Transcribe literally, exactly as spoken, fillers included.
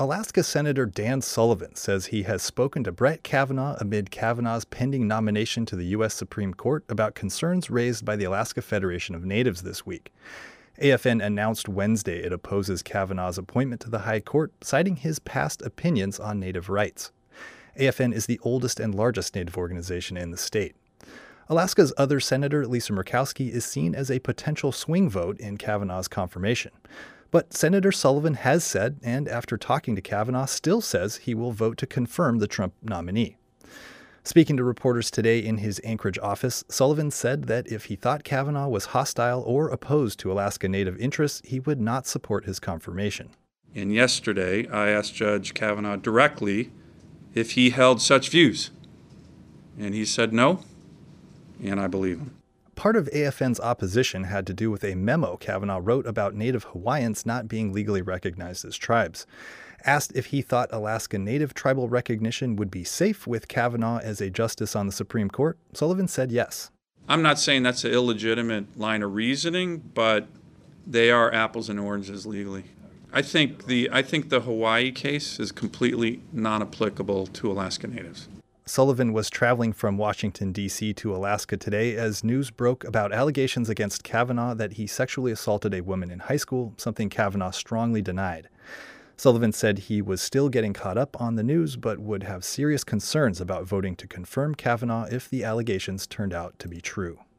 Alaska Senator Dan Sullivan says he has spoken to Brett Kavanaugh amid Kavanaugh's pending nomination to the U S Supreme Court about concerns raised by the Alaska Federation of Natives this week. A F N announced Wednesday it opposes Kavanaugh's appointment to the High Court, citing his past opinions on Native rights. A F N is the oldest and largest Native organization in the state. Alaska's other senator, Lisa Murkowski, is seen as a potential swing vote in Kavanaugh's confirmation. But Senator Sullivan has said, and after talking to Kavanaugh, still says he will vote to confirm the Trump nominee. Speaking to reporters today in his Anchorage office, Sullivan said that if he thought Kavanaugh was hostile or opposed to Alaska Native interests, he would not support his confirmation. And yesterday, I asked Judge Kavanaugh directly if he held such views. And he said no, and I believe him. Part of A F N's opposition had to do with a memo Kavanaugh wrote about Native Hawaiians not being legally recognized as tribes. Asked if he thought Alaska Native tribal recognition would be safe with Kavanaugh as a justice on the Supreme Court, Sullivan said yes. I'm not saying that's an illegitimate line of reasoning, but they are apples and oranges legally. I think the I think the Hawaii case is completely non-applicable to Alaska Natives. Sullivan was traveling from Washington, D C to Alaska today as news broke about allegations against Kavanaugh that he sexually assaulted a woman in high school, something Kavanaugh strongly denied. Sullivan said he was still getting caught up on the news, but would have serious concerns about voting to confirm Kavanaugh if the allegations turned out to be true.